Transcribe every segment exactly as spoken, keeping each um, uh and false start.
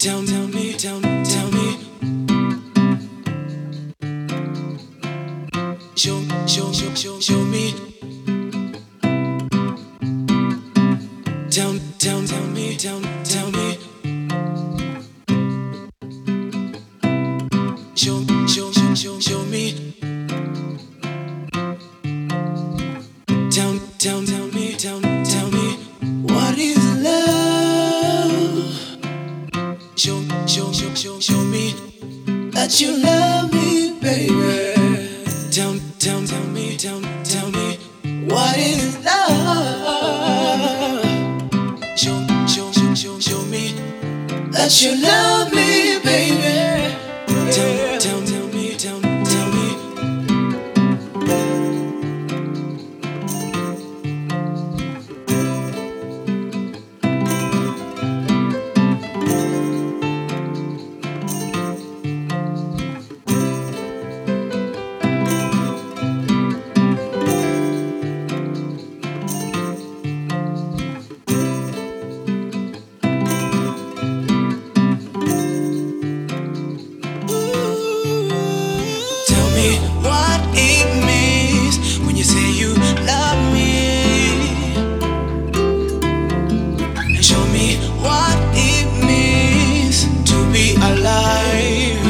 tell, tell me, tell, tell me. Show, show, show, show, show me. Tell, tell, tell me, tell, tell me. Show, show, show, show, show me. Tell, tell, tell me, tell, tell me. What is love? Show, show, show, show, show me that you love me, baby. Tell, tell, tell me, tell, tell me. What is love? Show, show, show, show, show me that you love me, baby. Tell, tell, tell me, tell, tell me. What it means when you say you love me, and show me what it means to be alive.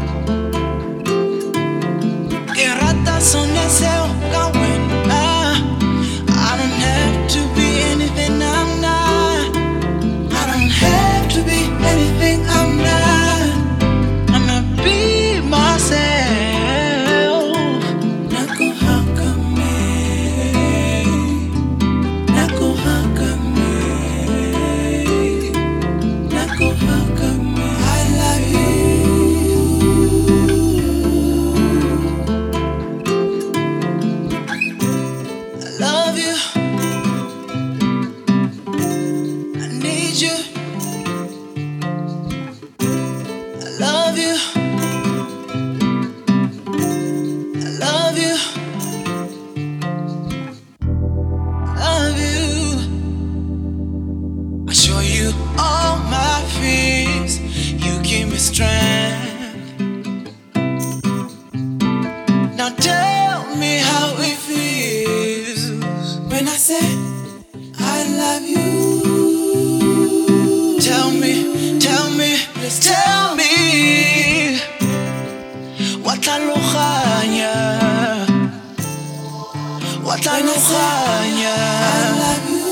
Que rata son deseo buena. I don't have to be anything I'm not. I don't have to be anything I'm not. I'ma be myself. All my fears, you give me strength. Now tell me how it feels when I say I love you. Tell me, tell me, please tell me what I lojanya, what I lojanya. I love you.